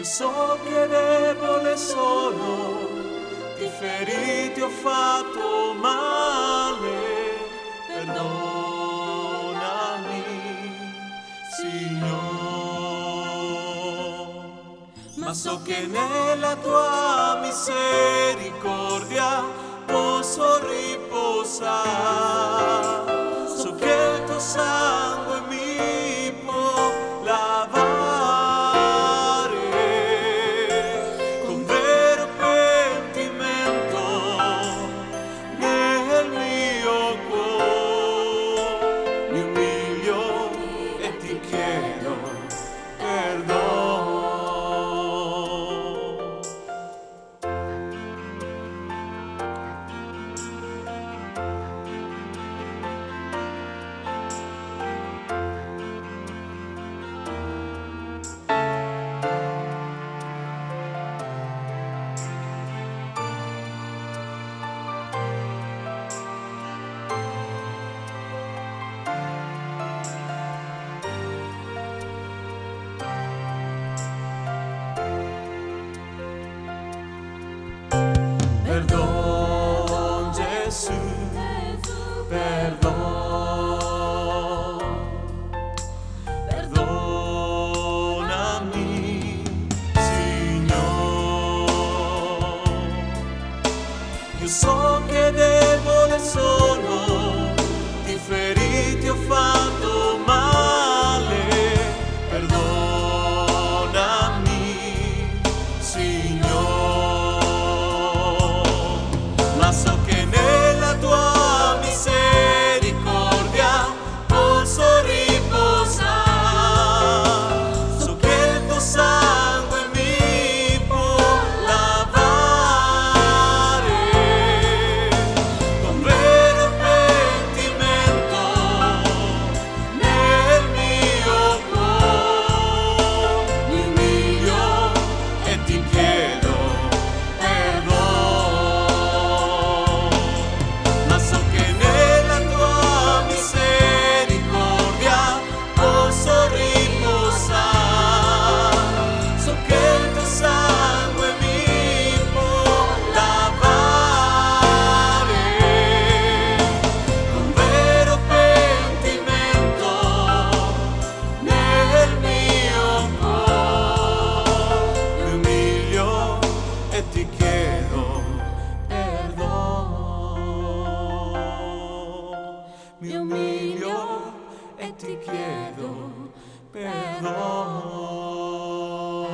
so che debole sono, ti ferì, ti ho fatto male, perdonami, Signore. Ma so che nella tua misericordia posso riposare, so che il tuo sangue mi può lavare con vero pentimento nel mio cuore. Mi umilio e ti chiedo perdono. Perdón, Gesù, perdón, perdonami, Signore. Io so che debole sono, ti ferì, ti ho fatto male, perdonami, Signore. Ma so che nella tua misericordia posso riposare, so che il tuo sangue mi può lavare con vero pentimento nel mio cuore. Mi umilio e ti chiedo perdono. Ma so che nella tua misericordia posso riposare, so che il tuo sangue mi può lavare con vero pentimento nel mio cuore. Mi umilio e ti chiedo perdono. Mi umilio e ti chiedo perdono.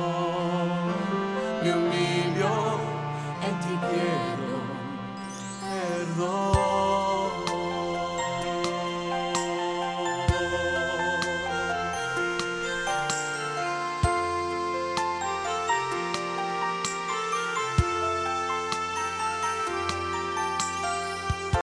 Mi umilio e ti chiedo perdono.